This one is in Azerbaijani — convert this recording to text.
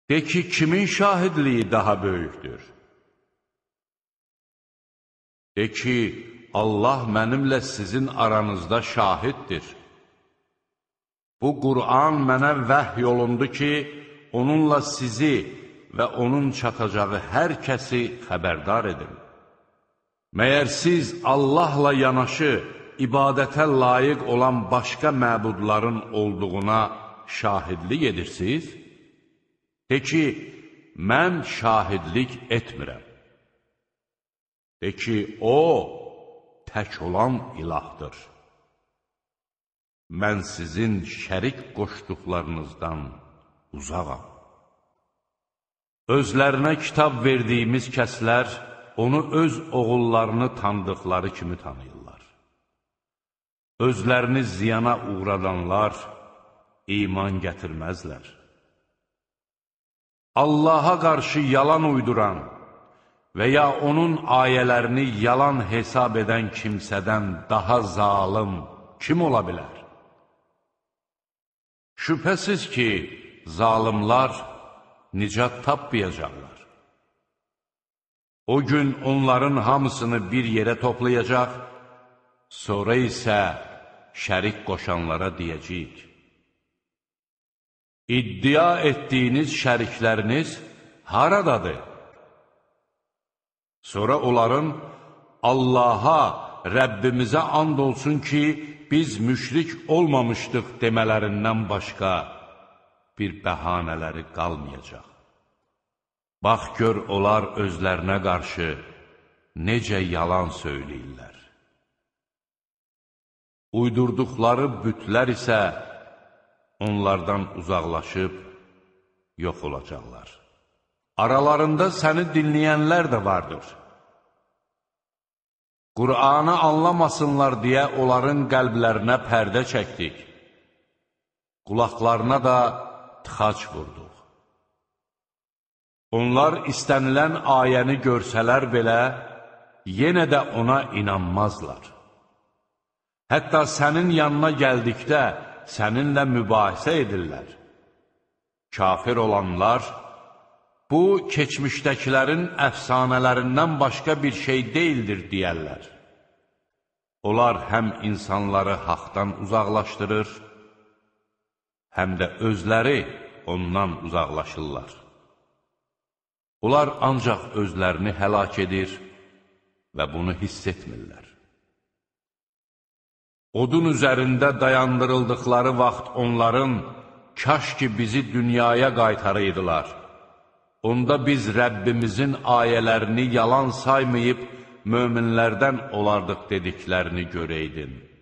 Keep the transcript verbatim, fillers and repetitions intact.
De ki, kimin şahidliyi daha böyükdür? De ki, Allah mənimlə sizin aranızda şahiddir. Bu Qur'an mənə vəhy olundu ki, onunla sizi və onun çatacağı hər kəsi xəbərdar edin. Məyər siz Allahla yanaşı ibadətə layiq olan başqa məbudların olduğuna şahidlik edirsiniz? De ki, mən şahidlik etmirəm. De ki, o, tək olan ilahdır. Mən sizin şərik qoşduqlarınızdan uzağam. Özlərinə kitab verdiyimiz kəslər, onu öz oğullarını tanıdıqları kimi tanıyırlar. Özlərini ziyana uğradanlar iman gətirməzlər. Allaha qarşı yalan uyduran və ya onun ayələrini yalan hesab edən kimsədən daha zalım kim ola bilər? Şübhəsiz ki, zalimlar nicat tapmayacaqlar. O gün onların hamısını bir yerə toplayacaq, sonra isə şərik qoşanlara deyəcəyik. İddia etdiyiniz şərikləriniz haradadır? Sonra onların Allaha, Rəbbimizə and olsun ki, biz müşrik olmamışdıq demələrindən başqa bir bəhanələri qalmayacaq. Bax gör, onlar özlərinə qarşı necə yalan söyləyirlər. Uydurduqları bütlər isə onlardan uzaqlaşıb yox olacaqlar. Aralarında səni dinləyənlər də vardır. Qur'anı anlamasınlar deyə onların qəlblərinə pərdə çəkdik. Qulaqlarına da tıxac vurduq. Onlar istənilən ayəni görsələr belə, yenə də ona inanmazlar. Hətta sənin yanına gəldikdə səninlə mübahisə edirlər. Kafir olanlar, bu, keçmişdəkilərin əfsanələrindən başqa bir şey deyildir, deyərlər. Onlar həm insanları haqdan uzaqlaşdırır, həm də özləri ondan uzaqlaşırlar. Onlar ancaq özlərini həlak edir və bunu hiss etmirlər. Odun üzərində dayandırıldıqları vaxt onların, kaş ki bizi dünyaya qaytarıydılar. Onda biz Rəbbimizin ayələrini yalan saymayıb, möminlərdən olardıq dediklərini görəydin.